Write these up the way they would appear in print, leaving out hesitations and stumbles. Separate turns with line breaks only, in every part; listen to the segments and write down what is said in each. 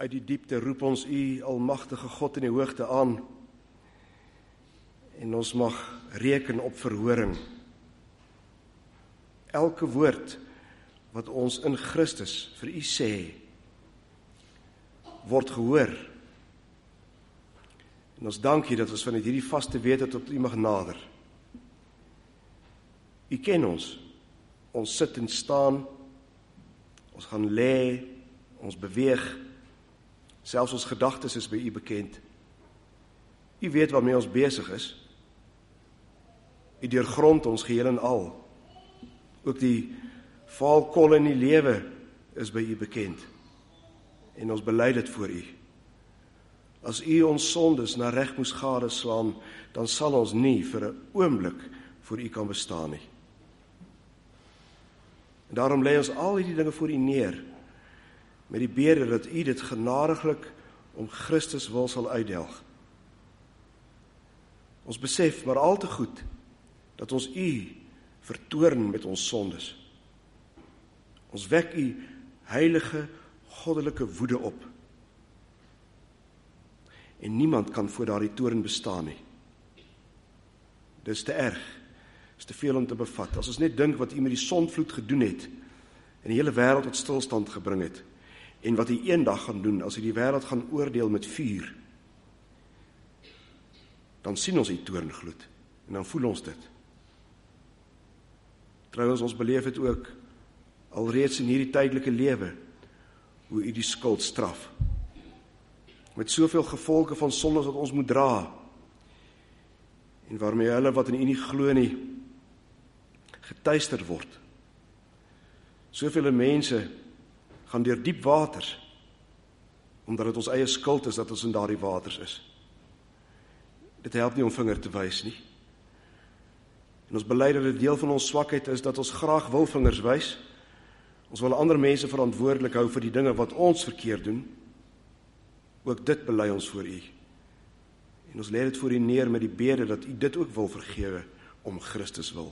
Uit die diepte roep ons U, almagtige God in die hoogte aan, en ons mag reken op verhoring. Elke woord wat ons in Christus vir U sê, word gehoor. En ons dank U dat ons vanuit hierdie vaste wete tot U mag nader. U ken ons. Ons sit en staan, ons gaan lê, ons beweeg, selfs ons gedagtes is by U bekend. U weet waarmee ons besig is. U deurgrond ons geheel en al. Ook die valkolle in die lewe is by U bekend. En ons bely dit voor U. As U ons sondes na reg moes gadeslaan, dan sal ons nie vir 'n oomblik voor U kan bestaan nie. En daarom lê ons al hierdie dinge voor U neer, met die bede dat U dit genadiglik om Christus wil sal uitdelg. Ons besef maar al te goed dat ons U vertoorn met ons sondes. Ons wek U heilige, goddelike woede op. En niemand kan voor daardie toorn bestaan nie. Dis te erg, is te veel om te bevat. As ons net dink wat U met die sondvloed gedoen het, en die hele wêreld tot stilstand gebring het, en wat U eendag gaan doen, as U die wêreld gaan oordeel met vuur, dan sien ons die toorngloed, en dan voel ons dit. Trouwens, ons beleef het ook, alreeds in hierdie tydelike lewe, hoe U die skuld straf, met soveel gevolge van sondes wat ons moet dra, en waarmee hulle wat in U nie glo nie, getuister word. Soveel mense gaan deur diep waters, omdat dit ons eie skuld is dat ons in daardie waters is. Dit help nie om vinger te wys nie. En ons bely dat dit deel van ons swakheid is, dat ons graag wil vingers wys. Ons wil ander mense verantwoordelik hou vir die dinge wat ons verkeerd doen. Ook dit bely ons voor U. En ons lê dit voor U neer met die bede dat U dit ook wil vergewe om Christus wil.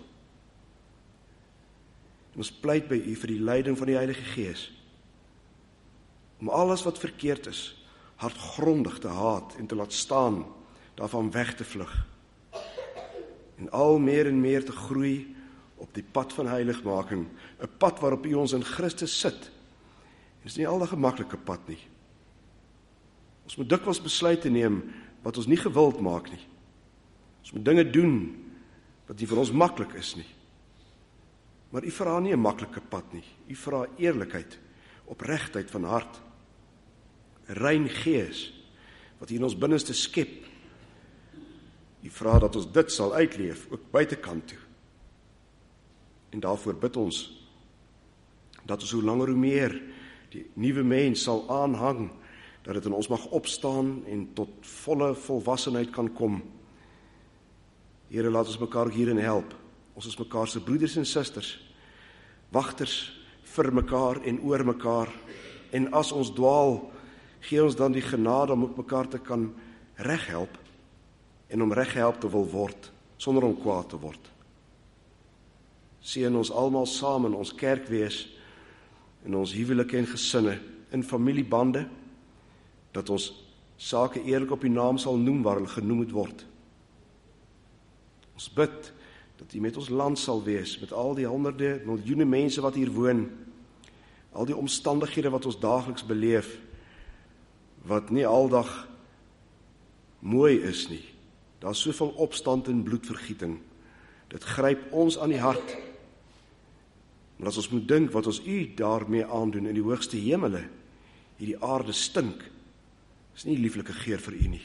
En ons pleit by U vir die leiding van die Heilige Gees, om alles wat verkeerd is, hartgrondig te haat en te laat staan, daarvan weg te vlug. En al meer en meer te groei op die pad van heiligmaking, 'n pad waarop U ons in Christus sit. Dit is nie al 'n gemaklike pad nie. Ons moet dikwels besluite neem wat ons nie gewild maak nie. Ons moet dinge doen wat nie vir ons maklik is nie. Maar U vra nie 'n maklike pad nie. U vra eerlikheid, opregtheid van hart, 'n rein gees wat U in ons binneste skep. U vra dat ons dit sal uitleef, ook buitekant toe. En daarvoor bid ons dat ons hoe langer hoe meer die nuwe mens sal aanhang, dat dit in ons mag opstaan en tot volle volwassenheid kan kom. Here, laat ons mekaar hierin help. Ons is mekaar se broeders en susters, wagters vir mekaar en oor mekaar. En as ons dwaal, gee ons dan die genade om ook mekaar te kan reghelp en om reggehelp te wil word, sonder om kwaad te word. Seën ons almal saam in ons kerk wees, in ons huwelike en gesinne, in familiebande, dat ons sake eerlik op U naam sal noem waar hulle genoem moet word. Ons bid dat U met ons land sal wees, met al die honderde, miljoene mense wat hier woon, al die omstandighede wat ons daagliks beleef, wat nie aldag mooi is nie. Daar is soveel opstand en bloedvergieting. Dit gryp ons aan die hart. Maar as ons moet dink wat ons U daarmee aandoen in die hoogste hemele, hierdie aarde stink, is nie lieflike geur vir U nie.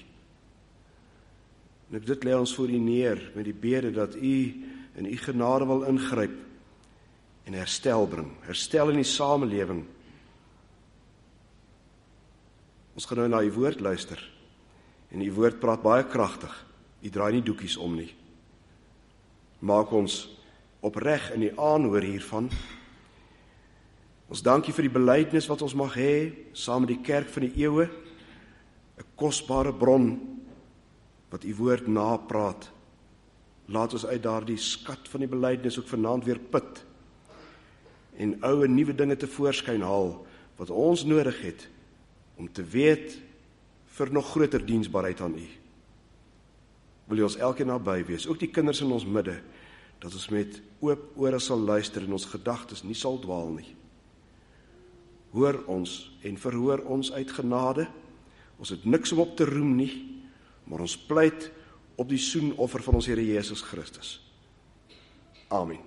En dit lê ons voor U neer met die bede dat U in U genade wil ingryp en herstel bring, herstel in die samelewing. Ons gaan nou na U woord luister, en U woord praat baie kragtig. U draai nie doekies om nie. Maak ons opreg in die aanhoor hiervan. Ons dank U vir die belydenis wat ons mag hê, saam met die kerk van die eeue, 'n kosbare bron, wat U woord napraat. Laat ons uit daardie skat van die belydenis ook vanaand weer put, en ou en nuwe dinge tevoorskyn haal, wat ons nodig het, om te weet vir nog groter diensbaarheid aan U. Wil U ons elkeen naby wees, ook die kinders in ons midde, dat ons met oop ore sal luister en ons gedagtes nie sal dwaal nie. Hoor ons en verhoor ons uit genade. Ons het niks om op te roem nie, maar ons pleit op die soenoffer van ons Here Jesus Christus. Amen.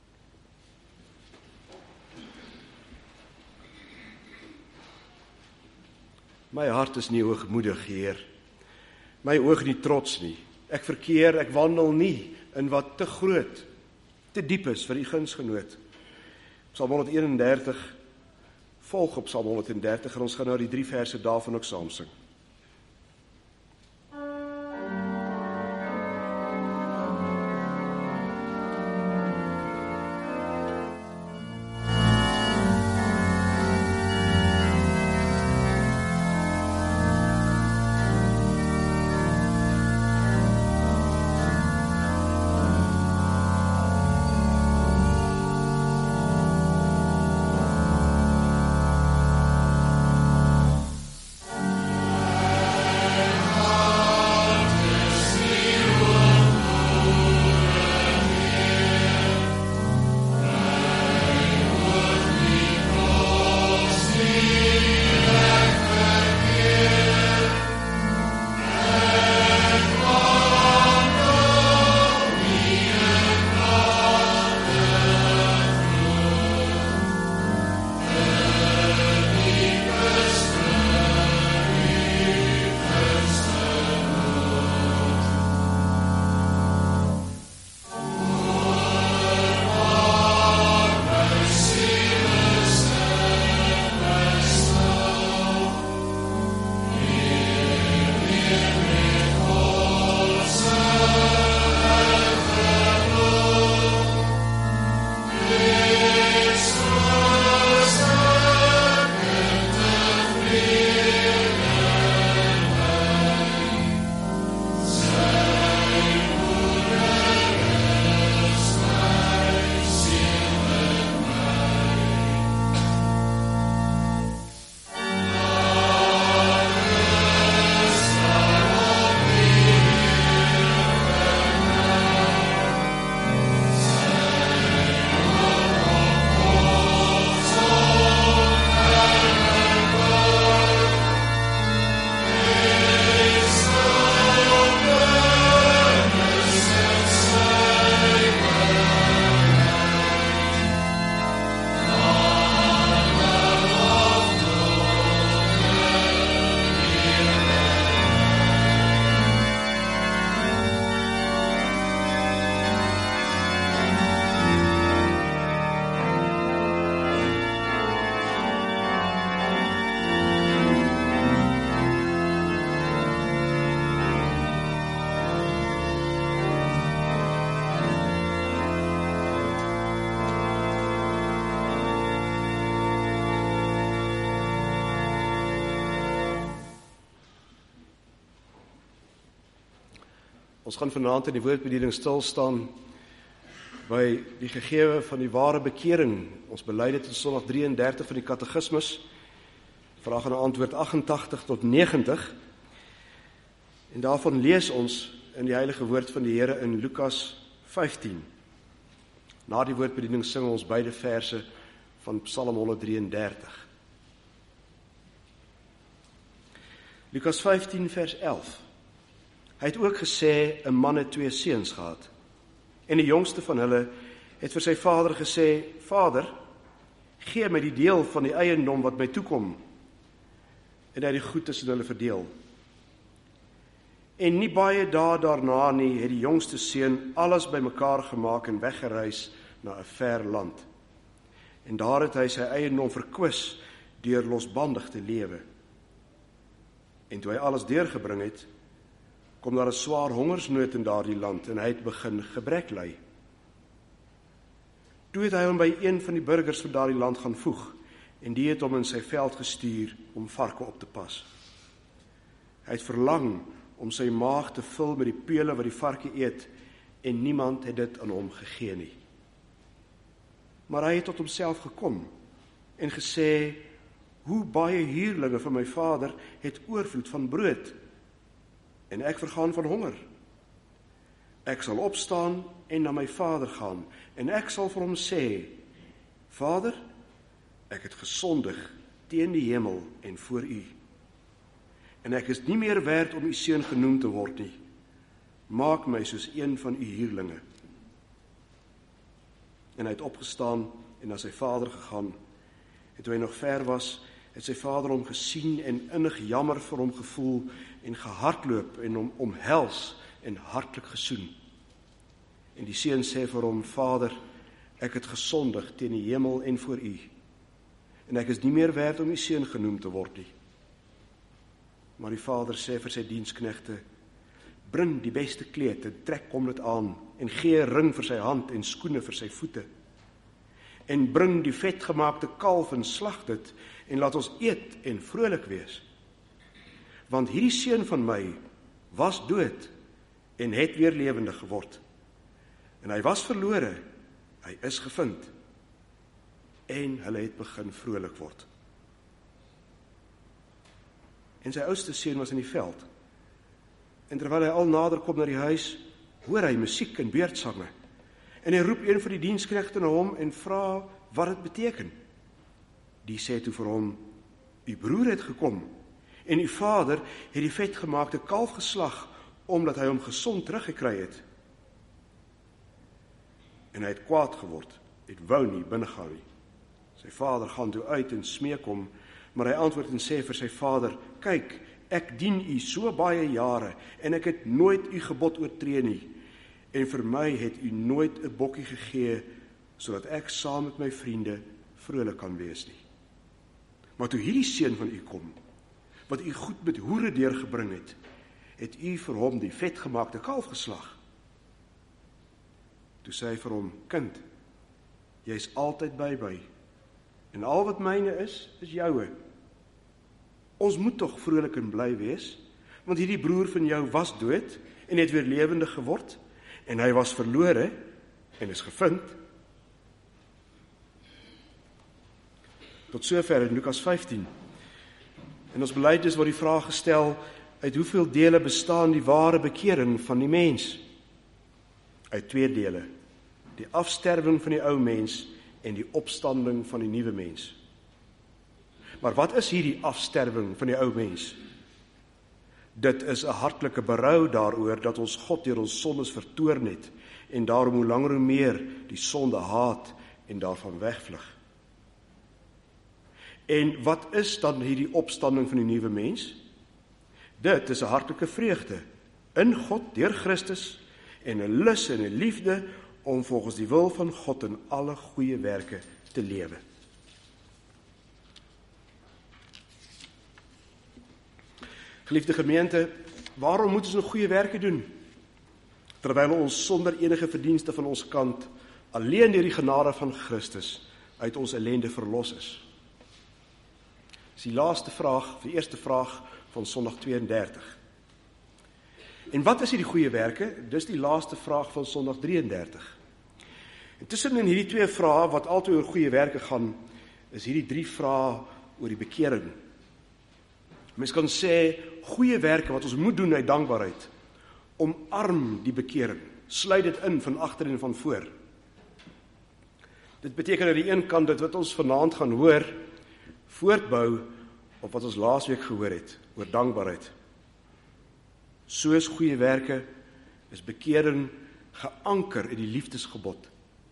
My hart is nie hoogmoedig, Heer. My oog nie trots nie. Ek wandel nie in wat te groot, te diep is vir U gunsgenoot. Psalm 131 volg op Psalm 130 en ons gaan nou die 3 verse daarvan ook saam sing. Ons gaan vanaand in die woordbediening stil staan by die gegewe van die ware bekering. Ons bely dit in Sondag 33 van die Katekismus. Vraag en antwoord 88 tot 90. En daarvan lees ons in die heilige woord van die Here in Lukas 15. Na die woordbediening sing ons beide verse van Psalm 133. Lukas 15 vers 11. Hy het ook gesê, 'n man het 2 seuns gehad. En die jongste van hulle het vir sy vader gesê, Vader, gee my die deel van die eiendom wat my toekom. En hy het die goed tussen hulle verdeel. En nie baie dae daarna nie, het die jongste seun alles bymekaar gemaak en weggereis na 'n ver land. En daar het hy sy eiendom verkwis deur losbandig te lewe. En toe hy alles deurgebring het, kom daar 'n swaar hongersnood in daardie land en hy het begin gebrek ly. Toe het hy hom by een van die burgers van daardie land gaan voeg en die het hom in sy veld gestuur om varke op te pas. Hy het verlang om sy maag te vul met die peule wat die varke eet en niemand het dit aan hom gegee nie. Maar hy het tot homself gekom en gesê, hoe baie huurlinge van my vader het oorvloed van brood, en ek vergaan van honger. Ek sal opstaan en na my vader gaan, en ek sal vir hom sê, Vader, ek het gesondig teen die hemel en voor u, en ek is nie meer werd om u seun genoem te word nie. Maak my soos een van u huurlinge. En hy het opgestaan en na sy vader gegaan. En toe hy nog ver was, het sy vader hom gesien en innig jammer vir hom gevoel en gehardloop en hom omhels en hartlik gesoen. En die seun sê vir hom, Vader, ek het gesondig teen die hemel en voor u, en ek is nie meer werd om u seun genoem te word nie. Maar die vader sê vir sy diensknegte, bring die beste kleed en trek hom dit aan, en gee 'n ring vir sy hand en skoene vir sy voete. En bring die vetgemaakte kalf en slag dit, en laat ons eet en vrolik wees. Want hierdie seun van my was dood en het weer lewendig geword. En hy was verlore, hy is gevind. En hulle het begin vrolik word. En sy oudste seun was in die veld. En terwyl hy al nader kom na die huis, hoor hy musiek en beurtsange. En hy roep een van die diensknegte na hom en vra wat dit beteken. Die sê toe vir hom, u broer het gekom, en u vader het die vetgemaakte kalf geslag, omdat hy hom gesond teruggekry het. En hy het kwaad geword, het wou nie binnegaan nie. Sy vader gaan toe uit en smeek hom, maar hy antwoord en sê vir sy vader, kyk, ek dien u so baie jare, en ek het nooit u gebod oortree nie, en vir my het u nooit 'n bokkie gegee, sodat ek saam met my vriende vrolik kan wees nie. Maar toe hierdie seun van u kom, wat u goed met hoere deurgebring het u vir hom die vetgemaakte kalf geslag. Toe sê hy vir hom, kind, jy is altyd by my, en al wat myne is joue. Ons moet tog vrolik en bly wees, want hierdie broer van jou was dood, en het weer lewendig geword, en hy was verlore, en is gevind. Tot sover in Lukas 15. In ons belydenis word die vraag gestel, uit hoeveel dele bestaan die ware bekering van die mens? Uit 2 dele, die afsterwing van die ou mens en die opstanding van die nuwe mens. Maar wat is hierdie afsterwing van die ou mens? Dit is 'n hartlike berou daaroor dat ons God deur ons sondes vertoorn het en daarom hoe langer hoe meer die sonde haat en daarvan wegvlug. En wat is dan hierdie opstanding van die nuwe mens? Dit is 'n hartlike vreugde in God deur Christus en 'n lus en 'n liefde om volgens die wil van God in alle goeie werke te lewe. Geliefde gemeente, waarom moet ons nog goeie werke doen? Terwyl ons sonder enige verdienste van ons kant, alleen deur die genade van Christus, uit ons ellende verlos is. Dis die laaste vraag, die eerste vraag van Sondag 32. En wat is hierdie goeie werke? Dis die laaste vraag van Sondag 33. En tussenin hierdie 2 vrae, wat altyd oor goeie werke gaan, is hierdie 3 vrae oor die bekering. Mens kan sê, goeie werke wat ons moet doen uit dankbaarheid, omarm die bekering, sluit dit in van agter en van voor. Dit beteken aan die een kant dat wat ons vanaand gaan hoor, voortbou op wat ons laasweek gehoor het, oor dankbaarheid. Soos goeie werke is bekering geanker in die liefdesgebod.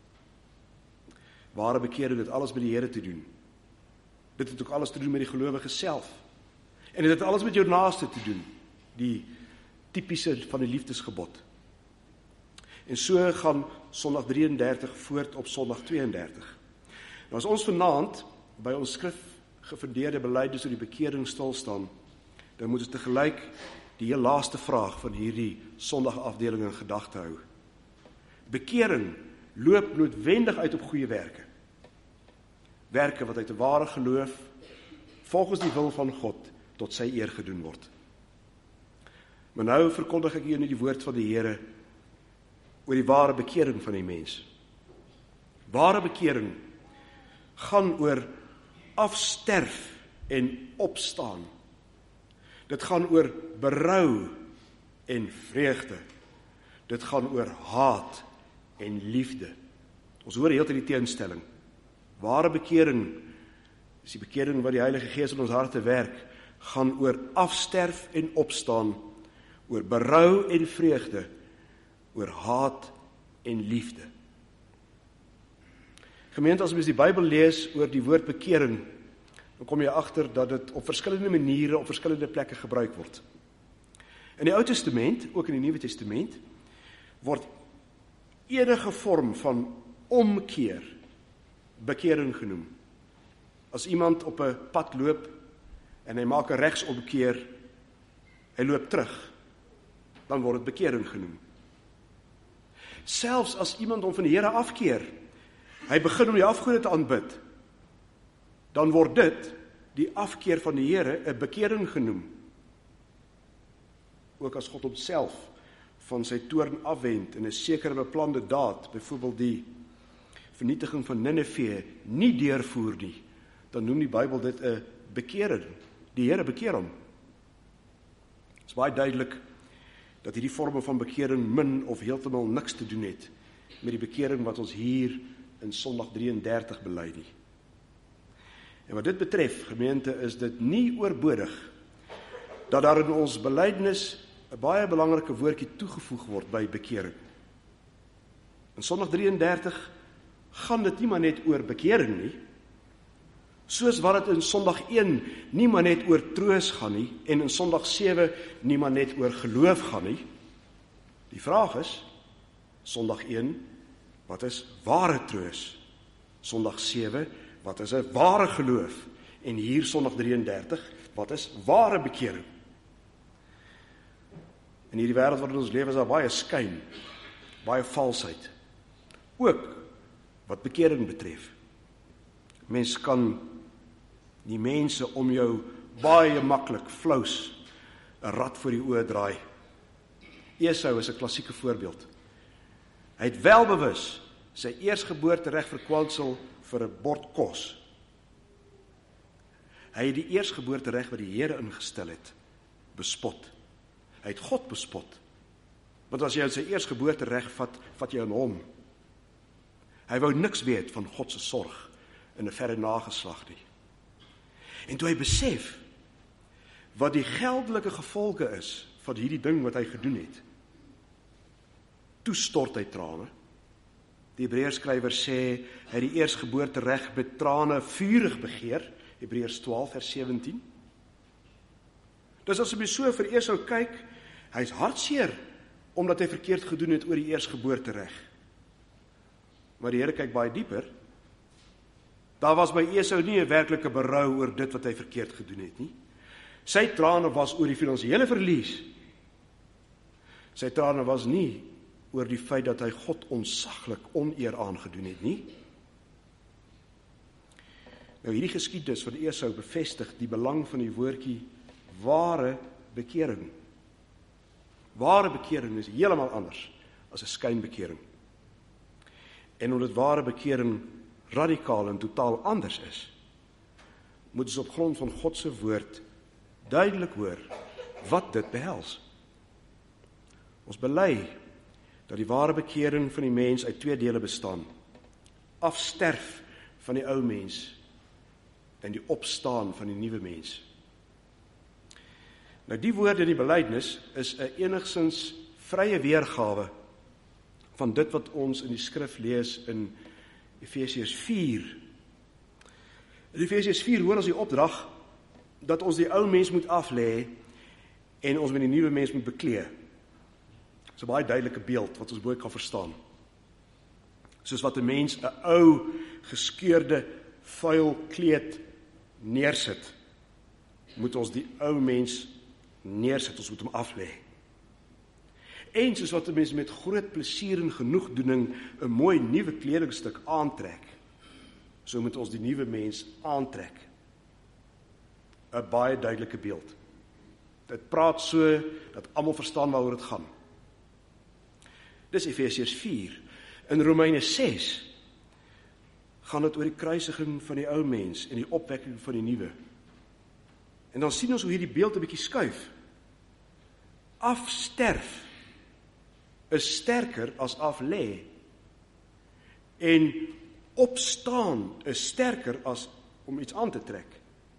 Ware bekering het alles met die Here te doen. Dit het ook alles te doen met die gelowige self. En dit het alles met jou naaste te doen, die typiese van die liefdesgebod. En so gaan Sondag 33 voort op Sondag 32. Nou as ons vanaand by ons skrif gefundeerde belydenis oor die bekering stil staan, dan moet ons tegelyk die heel laaste vraag van hierdie Sondagafdeling in gedagte hou. Bekering loop noodwendig uit op goeie werke. Werke wat uit 'n ware geloof, volgens die wil van God, tot sy eer gedoen word. Maar nou verkondig ek julle die woord van die Here oor die ware bekering van die mens. Ware bekering gaan oor afsterf en opstaan. Dit gaan oor berou en vreugde. Dit gaan oor haat en liefde. Ons hoor heeltyd die teenstelling. Ware bekering, is die bekering wat die Heilige Gees in ons harte werk, gaan oor afsterf en opstaan, oor berou en vreugde, oor haat en liefde. Gemeente, as ons die Bybel lees oor die woord bekering, dan kom jy agter dat dit op verskillende maniere, op verskillende plekke gebruik word. In die Ou Testament, ook in die Nuwe Testament, word enige vorm van omkeer bekering genoem. As iemand op 'n pad loop en hy maak 'n regsomkeer, hy loop terug, dan word dit bekering genoem. Selfs as iemand hom van die Here afkeer, hy begin om die afgode te aanbid, dan word dit, die afkeer van die Here, 'n bekering genoem. Ook as God homself van sy toorn afwend en 'n sekere beplande daad, byvoorbeeld die vernietiging van Nineve, nie deurvoer nie, dan noem die Bybel dit 'n bekering. Die Here bekeer hom. Dit is baie duidelik dat hierdie vorme van bekering min of heeltemal niks te doen het met die bekering wat ons hier in Sondag 33 bely nie. En wat dit betref, gemeente, is dit nie oorbodig dat daar in ons belydenis 'n baie belangrike woordjie toegevoeg word by bekering. In Sondag 33 gaan dit nie maar net oor bekering nie, soos wat dit in Sondag 1 nie maar net oor troos gaan nie, en in Sondag 7 nie maar net oor geloof gaan nie. Die vraag is, Sondag 1, wat is ware troos? Sondag 7, wat is 'n ware geloof? En hier Sondag 33, wat is ware bekering? In hierdie wêreld waarin ons lewe is daar baie skyn, baie valsheid. Ook wat bekering betref. Mens kan die mense om jou baie maklik flous 'n rad voor die oë draai. Esau is 'n klassieke voorbeeld. Hy het welbewus sy eersgeboortereg verkwansel vir 'n bord kos. Hy het die eersgeboortereg wat die Here ingestel het, bespot. Hy het God bespot. Want as jy sy eersgeboortereg vat jy aan hom. Hy wou niks weet van God se sorg in 'n verre nageslag nie. En toe hy besef wat die geldelike gevolge is van hierdie ding wat hy gedoen het, toe stort hy trane. Die Hebreërskrywer sê hy het die eersgeboortereg met trane vurig begeer, Hebreërs 12 vers 17. Dus as jy so vir Esau kyk, hy's hartseer omdat hy verkeerd gedoen het oor die eersgeboortereg. Maar die Here kyk baie dieper. Daar was by Esau nie 'n werklike berou oor dit wat hy verkeerd gedoen het nie. Sy trane was oor die finansiële verlies. Sy trane was nie oor die feit dat hy God onsaglik oneer aangedoen het nie. Nou hierdie geskiedenis van Esau bevestig die belang van die woordjie ware bekering. Ware bekering is heeltemal anders as 'n skynbekering. En omdat ware bekering radikaal en totaal anders is, moet ons op grond van God se woord duidelik hoor wat dit behels. Ons bely dat die ware bekering van die mens uit twee dele bestaan. Afsterf van die ou mens en die opstaan van die nuwe mens. Nou die woorde in die belydenis is 'n enigstens vrye weergawe van dit wat ons in die skrif lees in Efesiërs 4. In Efesiërs 4 hoor ons die opdrag dat ons die ou mens moet aflê en ons met die nuwe mens moet beklee. Dit is 'n baie duidelike beeld wat ons mooi kan verstaan. Soos wat 'n mens 'n ou, geskeurde, vuil kleed neersit, moet ons die ou mens neersit, ons moet hom aflê. En soos wat 'n mens met groot plesier en genoegdoening 'n mooi nuwe kledingstuk aantrek, so moet ons die nuwe mens aantrek. 'n Baie duidelike beeld. Dit praat so dat almal verstaan waaroor dit gaan. Dis Efesiërs 4. In Romeine 6 gaan dit oor die kruisiging van die ou mens en die opwekking van die nuwe. En dan sien ons hoe hierdie beeld 'n bietjie skuif. Afsterf is sterker as af lê. En opstaan is sterker as om iets aan te trek.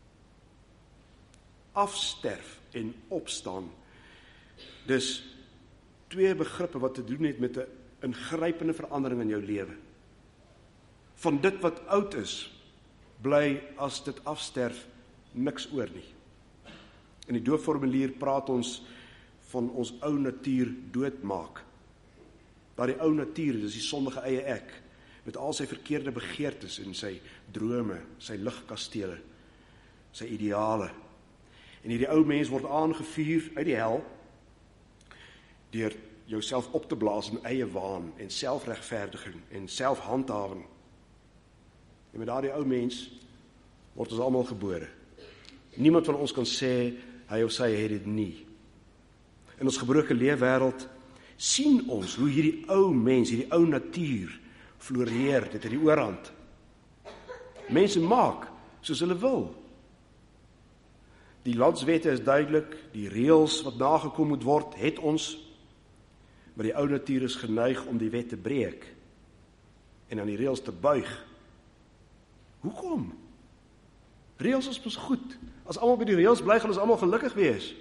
Afsterf en opstaan. Dus twee begrippe wat te doen het met 'n ingrypende verandering in jou lewe. Van dit wat oud is, bly as dit afsterf niks oor nie. In die doopformulier praat ons van ons ou natuur doodmaak. Daardie ou natuur, dis die sondige eie ek, met al sy verkeerde begeertes en sy drome, sy ligkastele, sy ideale. En hierdie ou mens word aangevuur uit die hel deur jouself op te blaas in eie waan en selfregverdiging en selfhandhawing. En met daardie ou mens word ons almal gebore. Niemand van ons kan sê hy of sy het dit nie. In ons gebroke leefwêreld sien ons hoe hierdie ou mens, hierdie ou natuur floreer, dit het die oorhand. Mense maak soos hulle wil. Die landswette is duidelik, die reëls wat nagekom moet word, het ons, maar die ou natuur is geneig om die wet te breek en aan die reëls te buig. Hoekom? Reëls is mos goed. As almal by die reëls bly, gaan ons almal gelukkig wees.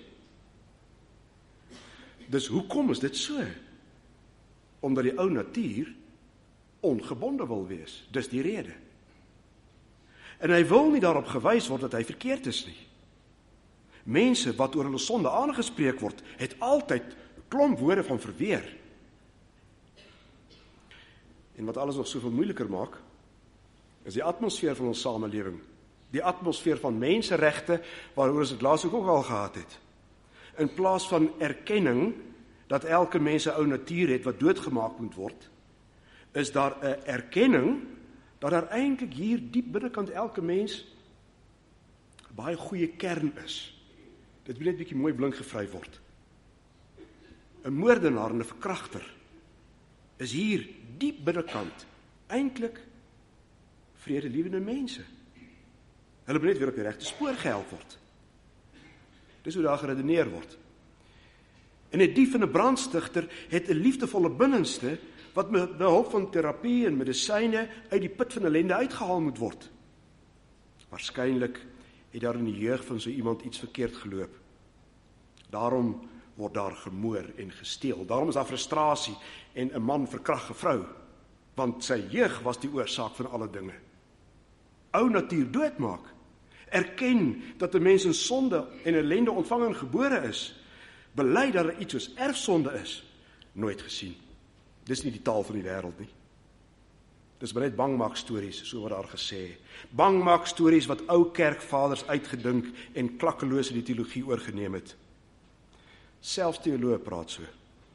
Dus hoekom is dit so? Omdat die ou natuur ongebonde wil wees. Dis die rede. En hy wil nie daarop gewys word dat hy verkeerd is nie. Mense wat oor hulle sonde aangespreek word, het altyd 'n klomp woorde van verweer. En wat alles nog soveel moeiliker maak, is die atmosfeer van ons samelewing. Die atmosfeer van menseregte, waaroor ons dit laas ook al gehad het. In plaas van erkenning dat elke mens 'n ou natuur het wat doodgemaak moet word, is daar 'n erkenning dat daar eintlik hier diep binnekant elke mens 'n baie goeie kern is. Dit moet net 'n bietjie mooi blink gevry word. 'n moordenaar en 'n verkragter is hier diep binnekant eintlik vredelievende mense. Hulle moet net weer op die regte spoor gehelp word. Dis hoe daar geredeneer word. En 'n dief en 'n brandstigter het 'n liefdevolle binnenste wat met behulp van terapie en medisyne uit die put van ellende uitgehaal moet word. Waarskynlik het daar in die jeug van so iemand iets verkeerd geloop. Daarom word daar gemoor en gesteel. Daarom is daar frustrasie en 'n man verkragt 'n vrou, want sy jeug was die oorsaak van alle dinge. Ou natuur doodmaak. Erken dat 'n mens in sonde en ellende ontvang en gebore is. Bely dat daar iets soos erfsonde is. Nooit gesien. Dis nie die taal van die wêreld nie. Dis maar net bangmaakstories, so word daar gesê. Bangmaakstories wat ou kerkvaders uitgedink en klakkeloos in die teologie oorgeneem het. Selfs teoloë praat so.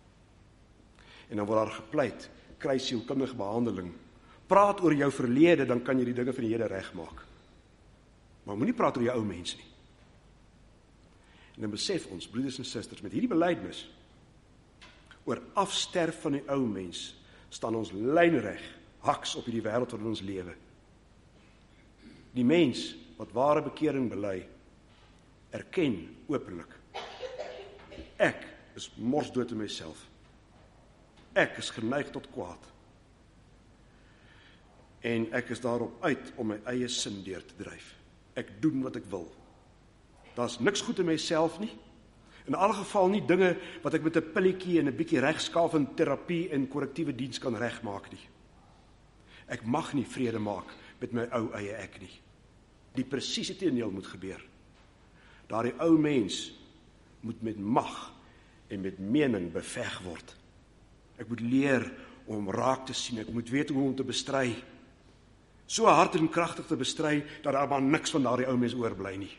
En dan word daar gepleit, kry sielkundige behandeling. Praat oor jou verlede, dan kan jy die dinge van die hede regmaak. Maar moenie praat oor jou ou mens nie. En dan besef ons, broeders en susters, met hierdie belydenis oor afsterf van die ou mens, staan ons lynreg, haks op hierdie wêreld waarin ons lewe. Die mens wat ware bekering bely, erken openlik: ek is morsdood in myself. Ek is geneig tot kwaad. En ek is daarop uit om my eie sin deur te dryf. Ek doen wat ek wil. Daar's niks goed in myself nie. In alle geval nie dinge wat ek met 'n pilletjie en 'n bietjie regskaaf in terapie en korrektiewe diens kan regmaak nie. Ek mag nie vrede maak met my ou eie ek nie. Die presiese teendeel moet gebeur. Daardie ou mens moet met mag en met mening beveg word. Ek moet leer om raak te sien, ek moet weet hoe om te bestry. So hard en kragtig te bestry, dat daar maar niks van daardie ou mens oorbly nie.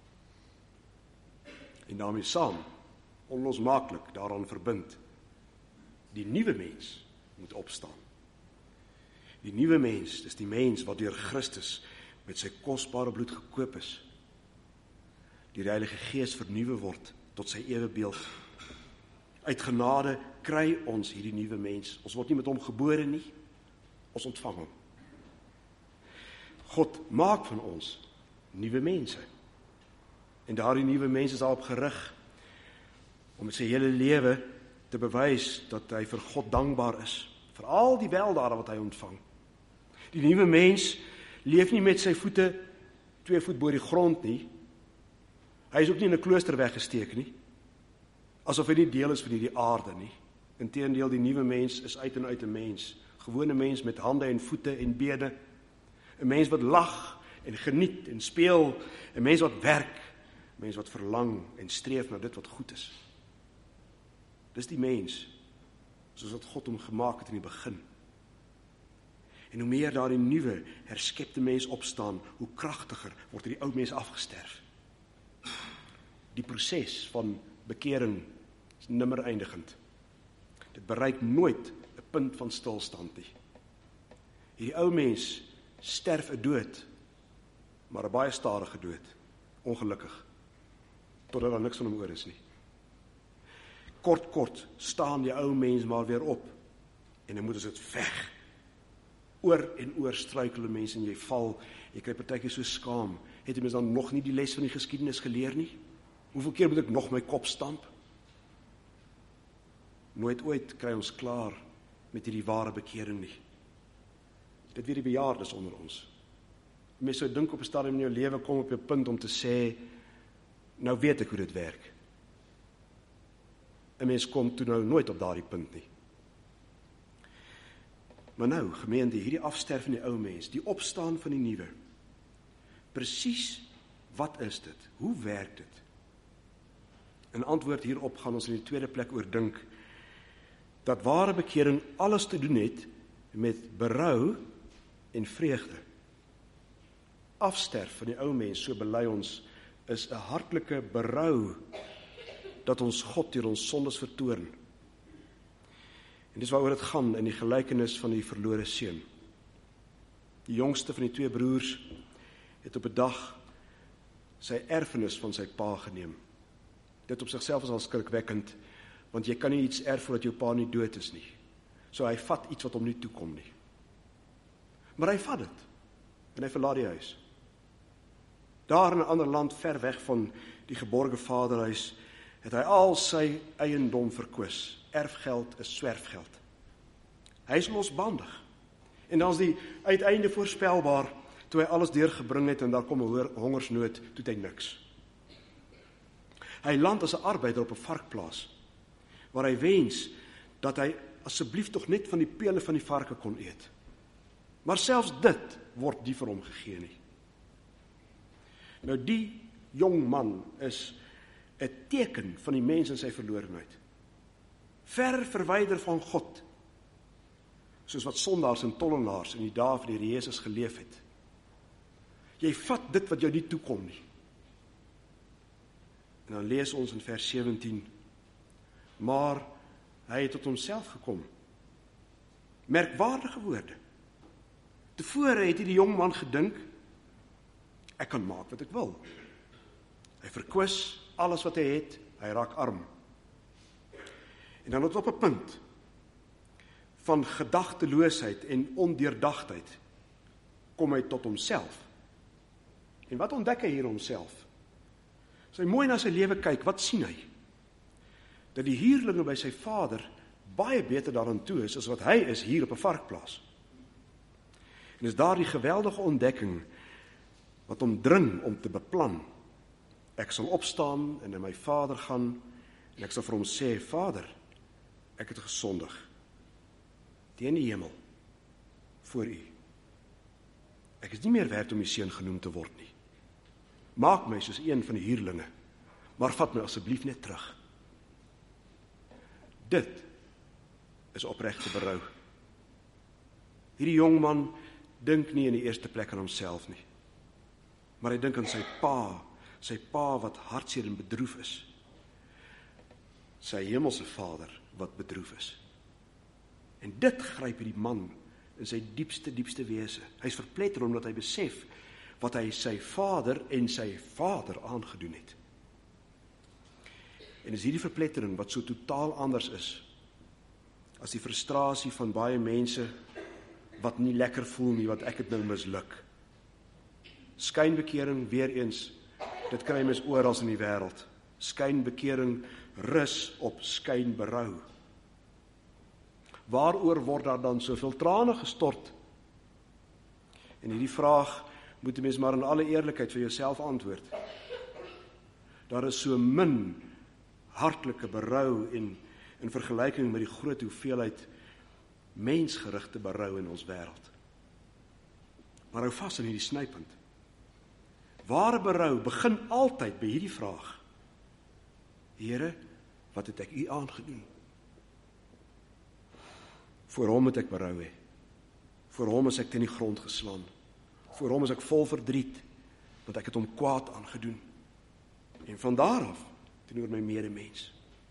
En daarmee saam, onlosmaaklik daaraan verbind, die nuwe mens moet opstaan. Die nuwe mens, dis die mens wat deur Christus met sy kosbare bloed gekoop is. Die Heilige Gees vernuwe word tot sy ewebeeld. Uit genade kry ons hierdie nuwe mens. Ons word nie met hom gebore nie, ons ontvang hom. God maak van ons nuwe mense. En daardie nuwe mens is daarop gerig om met sy hele lewe te bewys dat hy vir God dankbaar is, vir al die weldade wat hy ontvang. Die nuwe mens leef nie met sy voete 2 voet bo die grond nie. Hy is ook nie in 'n klooster weggesteek nie, asof hy nie deel is van hierdie aarde nie. Inteendeel, die nuwe mens is uit en uit 'n mens, gewone mens met hande en voete en bene, 'n mens wat lag en geniet en speel, 'n mens wat werk, 'n mens wat verlang en streef na dit wat goed is. Dis die mens, soos wat God hom gemaak het in die begin. En hoe meer daardie nuwe, herskepte mens opstaan, hoe kragtiger word die ou mens afgesterf. Die proses van bekering is nimmer eindigend. Dit bereik nooit 'n punt van stilstand nie. Hierdie ou mens sterf 'n dood, maar 'n baie stadige dood, ongelukkig, totdat daar niks van hom oor is nie. Kort staan die ou mens maar weer op, en dan moet ons dit veg. Oor en oor struikel mense en jy val, jy kry partykeer so skaam. Het jy mens dan nog nie die les van die geskiedenis geleer nie? Hoeveel keer moet ek nog my kop stamp? Nooit ooit kry ons klaar met hierdie ware bekering nie. Dit weer die bejaardes onder ons. Mense sou dink op 'n stadium in jou lewe kom op 'n punt om te sê, nou weet ek hoe dit werk. 'n Mens kom toe nou nooit op daardie punt nie. Maar nou, gemeente, hierdie afsterf van die ou mens, die opstaan van die nuwe. Presies wat is dit? Hoe werk dit? In antwoord hierop gaan ons in die tweede plek oordink dat ware bekering alles te doen het met berou en vreugde. Afsterf van die ou mens, so bely ons, is 'n hartlike berou dat ons God deur ons sondes vertoorn. En dis waaroor dit gaan in die gelykenis van die verlore seun. Die jongste van die 2 broers het op 'n dag sy erfenis van sy pa geneem. Dit op sigself is al skrikwekkend, want jy kan nie iets erf voordat jou pa nie dood is nie. So hy vat iets wat hom nie toekom nie. Maar hy vat dit, en hy verlaat die huis. Daar in 'n ander land, ver weg van die geborge vaderhuis, het hy al sy eiendom verkwis. Erfgeld is swerfgeld. Hy is losbandig. En dan is die uiteinde voorspelbaar, toe hy alles deurgebring het en daar kom 'n hongersnood, toe hy niks. Hy land as 'n arbeider op 'n varkplaas, waar hy wens dat hy asseblief tog net van die pele van die varke kon eet. Maar selfs dit word nie vir hom gegee nie. Nou die jong man is 'n teken van die mens in sy verlorenheid. Ver verwyder van God, soos wat sondaars en tollenaars in die dae van die Here Jesus geleef het. Jy vat dit wat jou nie toekom nie. En dan lees ons in vers 17, maar hy het tot homself gekom. Merkwaardige woorde. Tevore het die jong man gedink, ek kan maak wat ek wil. Hy verkwis alles wat hy het, hy raak arm. En dan op 'n punt van gedagteloosheid en ondeurdagtheid kom hy tot homself. En wat ontdek hy hier homself? As hy mooi na sy lewe kyk, wat sien hy? Dat die huurlinge by sy vader baie beter daaraan toe is as wat hy is hier op 'n varkplaas. En is daar die geweldige ontdekking wat hom dring om te beplan. Ek sal opstaan en na my vader gaan en ek sal vir hom sê, Vader, ek het gesondig teen die hemel voor u. Ek is nie meer werd om u seun genoem te word nie. Maak my soos een van die huurlinge, maar vat my asseblief net terug. Dit is opregte berou. Hierdie jong man dink nie in die eerste plek aan homself nie, maar hy dink aan sy pa wat hartseer en bedroef is. Sy hemelse Vader wat bedroef is. En dit gryp hierdie man in sy diepste wese. Hy is verpletter omdat hy besef wat hy sy vader en sy vader aangedoen het. En is hierdie verplettering wat so totaal anders is as die frustrasie van baie mense wat nie lekker voel nie, wat ek het nou misluk. Skynbekering weer eens Dit kry mens oral in die wêreld. Skynbekering rus op skynberou. Waaroor word daar dan soveel trane gestort? En hierdie vraag moet 'n mens maar in alle eerlikheid vir jouself antwoord. Daar is so min hartlike berou in vergelyking met die groot hoeveelheid mensgerigte berou in ons wêreld. Maar hou vas in hierdie snypunt. Ware berou begin altyd by hierdie vraag: Here, wat het ek U aangedoen? Voor hom het ek berou hê. Voor hom is ek teen die grond geslaan. Voor hom is ek vol verdriet, want ek het hom kwaad aangedoen. En van daar af teenoor my medemens.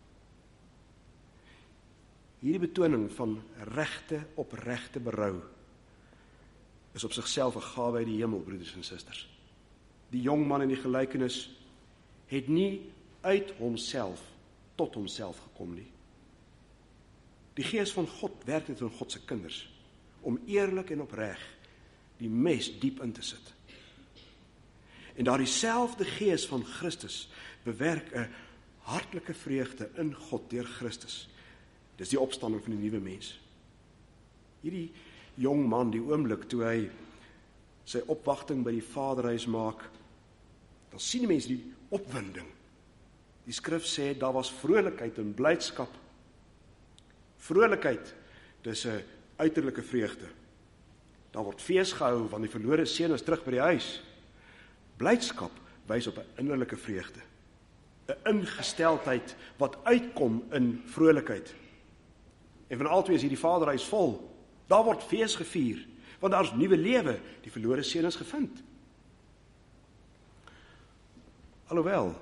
Hierdie betoning van regte opregte berou is op sigself 'n gawe uit die hemel, broeders en susters. Die jong man in die gelykenis het nie uit homself tot homself gekom nie. Die Gees van God werk dit in God se kinders, om eerlik en opreg die mes diep in te sit. En daardie selfde Gees van Christus bewerk 'n hartlike vreugde in God deur Christus. Dis die opstanding van die nuwe mens. Hierdie jong man, die oomblik toe hy sy opwagting by die Vaderhuis maak, dan sien die mens die opwinding. Die skrif sê, daar was vrolikheid en blydskap. Vrolikheid, dis 'n uiterlike vreugde. Daar word fees gehou, want die verlore seun is terug by die huis. Blydskap wys op 'n innerlike vreugde. 'n Ingesteldheid wat uitkom in vrolikheid. En van altyd is hierdie Vaderhuis vol. Daar word fees gevier, want daar's nuwe lewe, die verlore seun is gevind. Alhoewel,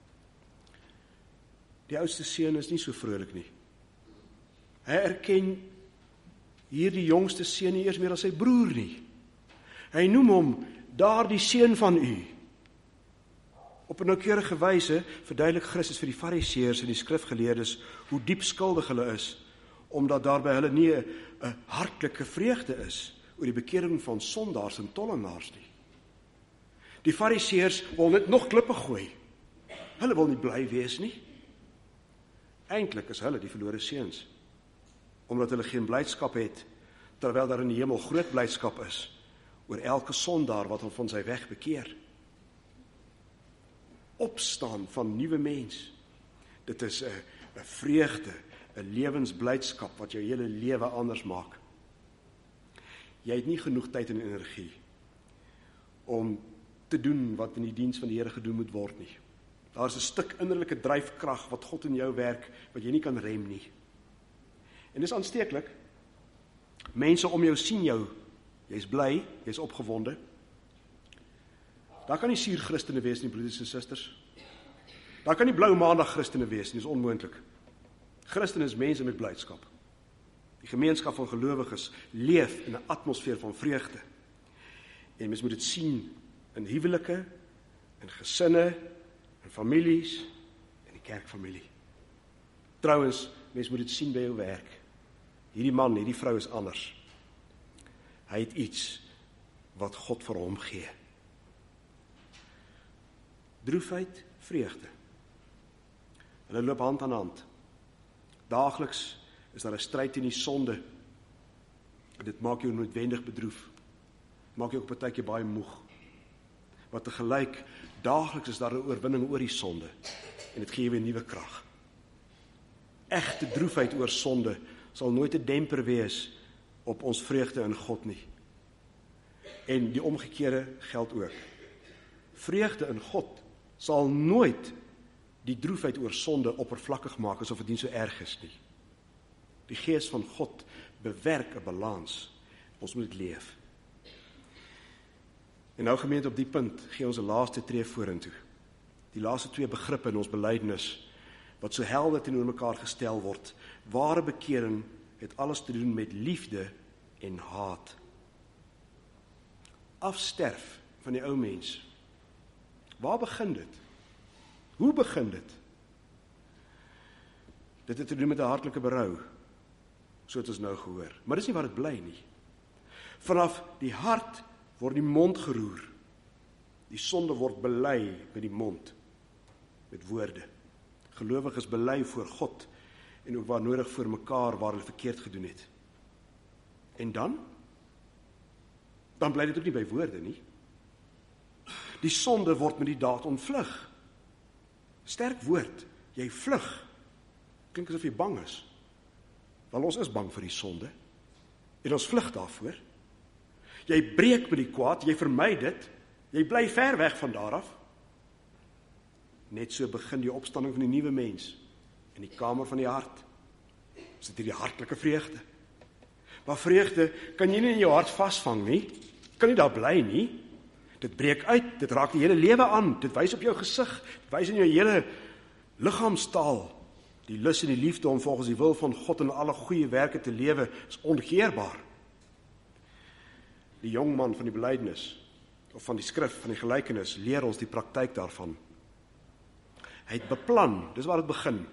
die oudste seun is nie so vrolik nie. Hy erken hierdie jongste seun nie eers meer as sy broer nie. Hy noem hom daardie seun van u. Op 'n noukeurige wyse verduidelik Christus vir die Fariseërs en die skrifgeleerdes hoe diep skuldig hulle is, omdat daar by hulle nie 'n hartlike vreugde is oor die bekering van sondaars en tollenaars nie. Die Fariseërs wil net nog klippe gooi. Hulle wil nie bly wees nie. Eintlik is hulle die verlore seuns, omdat hulle geen blydskap het, terwyl daar in die hemel groot blydskap is oor elke sondaar wat hom van sy weg bekeer. Opstaan van nuwe mens, dit is 'n vreugde, 'n lewensblydskap wat jou hele lewe anders maak. Jy het nie genoeg tyd en energie om te doen wat in die diens van die Here gedoen moet word nie. Daar is 'n stuk innerlike dryfkrag wat God in jou werk, wat jy nie kan rem nie. En dis aansteeklik. Mense om jou sien jou, jy's bly, jy's opgewonde. Daar kan nie suur Christene wees nie, broeders en susters. Daar kan nie blou maandag Christene wees nie, dis onmoontlik. Christene is mense met blydskap. Die gemeenskap van gelowiges leef in 'n atmosfeer van vreugde. En mens moet dit sien in huwelike, in gesinne, in families, in die kerkfamilie. Trouwens, mens moet dit sien by jou werk. Hierdie man, hierdie vrou is anders. Hy het iets wat God vir hom gee. Droefheid, vreugde. Hulle loop hand aan hand. Daagliks is daar 'n stryd teen die sonde. Dit maak jou noodwendig bedroef. Maak jou ook partykeer baie moeg. Maar tegelyk, daagliks is daar 'n oorwinning oor die sonde. En dit gee jou 'n nuwe krag. Egte droefheid oor sonde sal nooit 'n demper wees op ons vreugde in God nie. En die omgekeerde geld ook. Vreugde in God sal nooit die droefheid oor sonde oppervlakkig maak asof dit nie so erg is nie. Die Gees van God bewerk 'n balans. Ons moet dit leef. En nou gemeente, op die punt gee ons 'n laaste tree vorentoe. Die laaste twee begrippe in ons belydenis wat so helder teenoor mekaar gestel word. Ware bekering het alles te doen met liefde en haat. Afsterf van die ou mens. Waar begin dit? Hoe begin dit? Dit het te doen met 'n hartlike berou, so het ons nou gehoor. Maar dis nie waar dit bly nie. Vanaf die hart word die mond geroer. Die sonde word bely met die mond, met woorde. Gelowiges bely voor God en ook waar nodig voor mekaar waar hulle verkeerd gedoen het. En dan bly dit ook nie by woorde nie. Die sonde word met die daad ontvlug. Sterk woord, jy vlug. Klink asof jy bang is. Want ons is bang vir die sonde. En ons vlug daarvoor. Jy breek met die kwaad, jy vermy dit, jy bly ver weg van daar af. Net so begin die opstanding van die nuwe mens in die kamer van die hart. Is dit hierdie hartlike vreugde? Maar vreugde kan jy nie in jou hart vasvang nie. Kan nie daar bly nie. Dit breek uit, dit raak die hele lewe aan, dit wys op jou gesig, dit wys in jou hele liggaamstaal. Die lus en die liefde om volgens die wil van God en alle goeie werke te lewe is onbegeerbaar. Die jong man van die belydenis, of van die skrif, van die gelykenis, leer ons die praktyk daarvan. Hy het beplan, dis waar dit begin.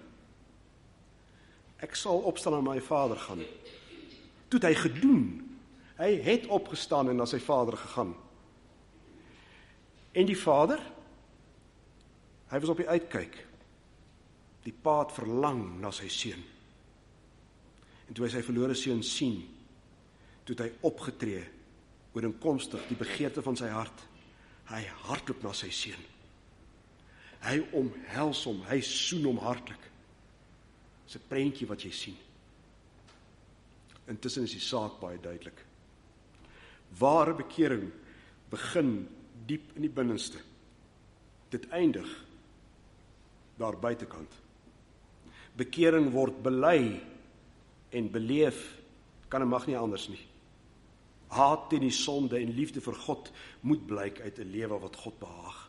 Ek sal opstaan en na my vader gaan. Toe het hy gedoen. Hy het opgestaan en na sy vader gegaan. En die vader, hy was op die uitkyk. Die pa het verlang na sy seun. En toe hy sy verlore seun sien, toe het hy opgetree, ooreenkomstig die begeerte van sy hart. Hy hardloop na sy seun. Hy omhels hom, hy soen hom hartlik. Dis 'n prentjie wat jy sien. Intussen is die saak baie duidelik. Ware bekering begin diep in die binneste. Dit eindig daar buitekant. Bekering word bely en beleef, kan en mag nie anders nie. Haat teen die sonde en liefde vir God moet blyk uit 'n lewe wat God behaag.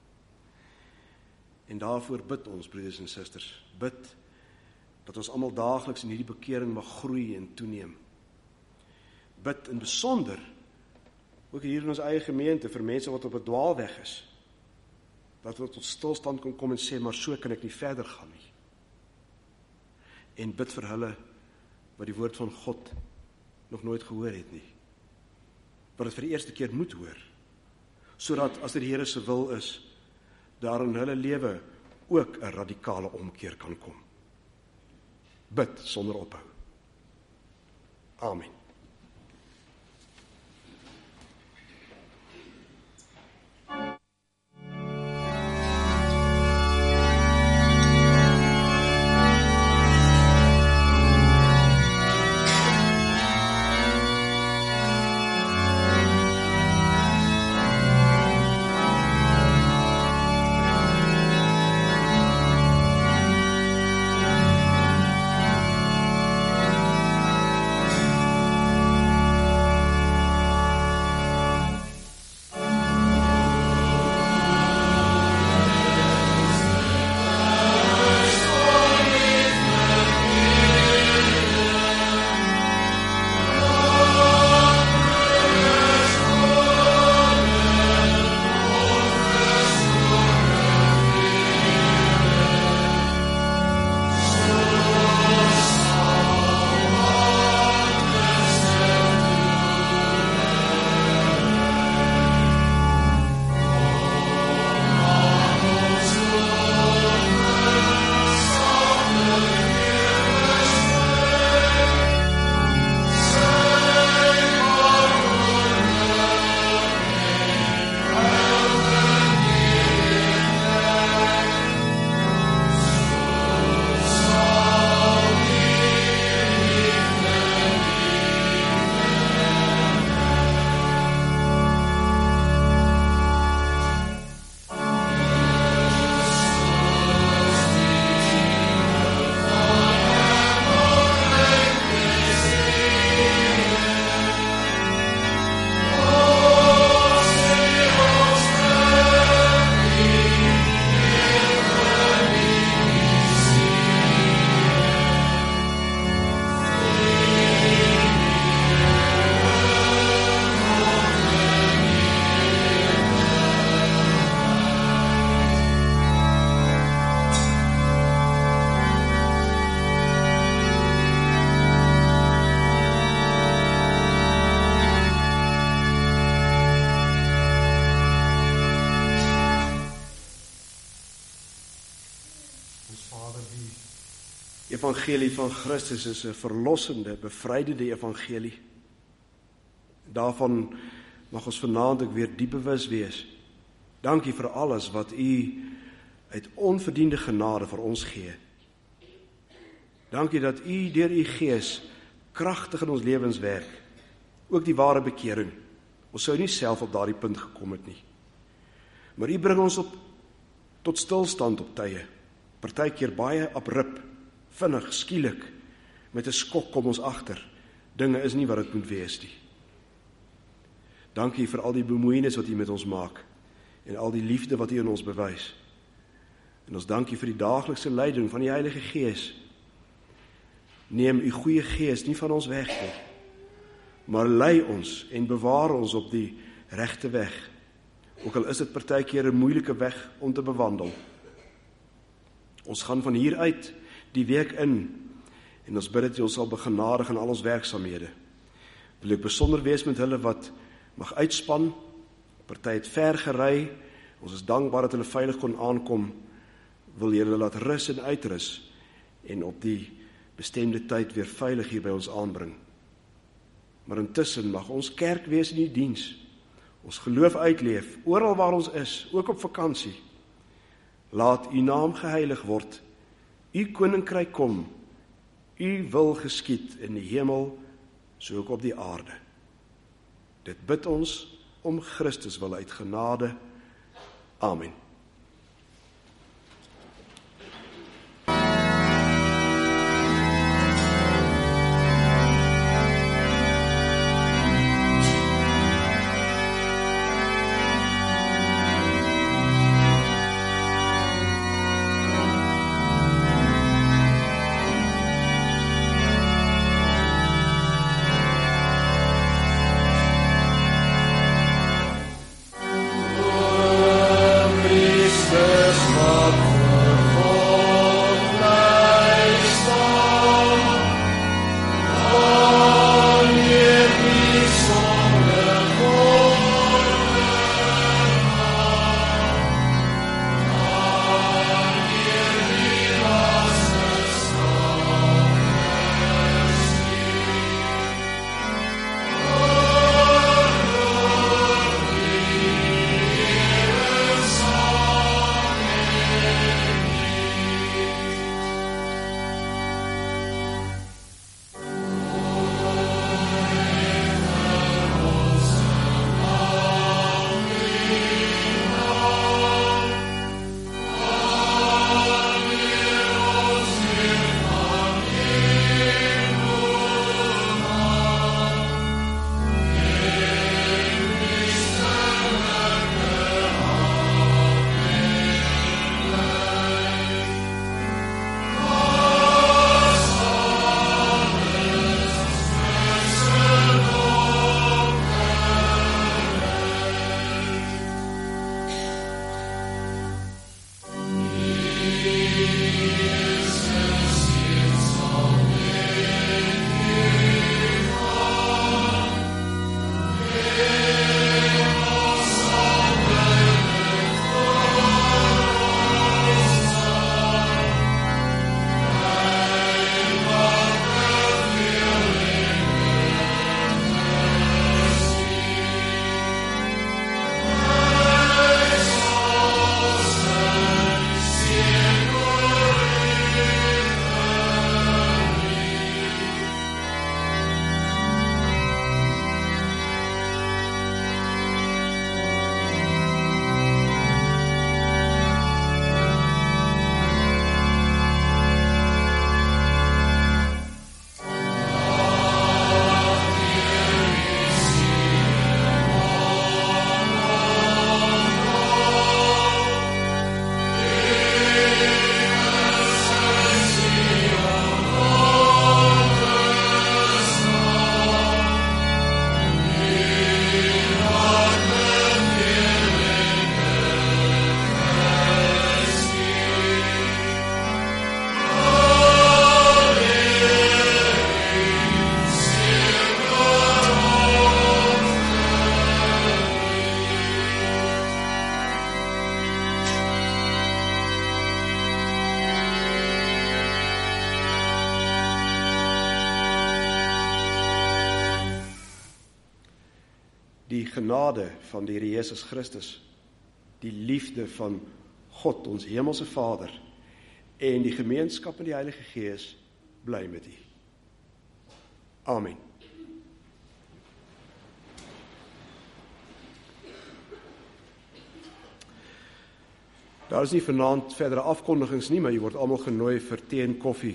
En daarvoor bid ons, broeders en susters, bid dat ons almal daagliks in hierdie bekering mag groei en toeneem. Bid in besonder, ook hier in ons eie gemeente, vir mense wat op 'n dwaalweg is, dat we tot stilstand kan kom en sê, maar so kan ek nie verder gaan nie. En bid vir hulle wat die woord van God nog nooit gehoor het nie, wat het vir die eerste keer moet hoor, sodat as dit die Here se wil is, daar in hulle lewe ook 'n radikale omkeer kan kom. Bid sonder ophou. Amen. evangelie van Christus is 'n verlossende, bevrydende evangelie. Daarvan mag ons vanaand ook weer diep bewus wees. Dankie vir alles wat U uit onverdiende genade vir ons gee. Dankie dat U deur U Gees kragtig in ons lewens werk, ook die ware bekering. Ons sou nie self op daardie punt gekom het nie. Maar U bring ons tot stilstand op tye, partykeer baie abrupt, vinnig, skielik, met 'n skok kom ons agter. Dinge is nie wat dit moet wees nie. Dankie vir al die bemoeienis wat U met ons maak, en al die liefde wat U in ons bewys. En ons dankie vir die daaglikse leiding van die Heilige Gees. Neem U goeie Gees nie van ons weg nie, maar lei ons en bewaar ons op die regte weg, ook al is dit partykeer 'n moeilike weg om te bewandel. Ons gaan van hier uit die week in, en ons bid dat U ons sal begenadig in al ons werksaamhede. Wil ek besonder wees met hulle wat mag uitspan, party het ver gery, ons is dankbaar dat hulle veilig kon aankom, wil Jy hulle laat rus en uitrus, en op die bestemde tyd weer veilig hier by ons aanbring. Maar intussen mag ons kerk wees in die diens, ons geloof uitleef, oral waar ons is, ook op vakansie. Laat U naam geheilig word, U koninkryk kom, U wil geskied in die hemel, so ook op die aarde. Dit bid ons om Christus wil uit genade. Amen.
Amen.
die genade van die Here Jesus Christus, die liefde van God, ons hemelse Vader, en die gemeenskap met die Heilige Gees bly met u. Amen. Daar is nie vanaand verdere afkondigings nie, maar jy word almal genooi vir tee en koffie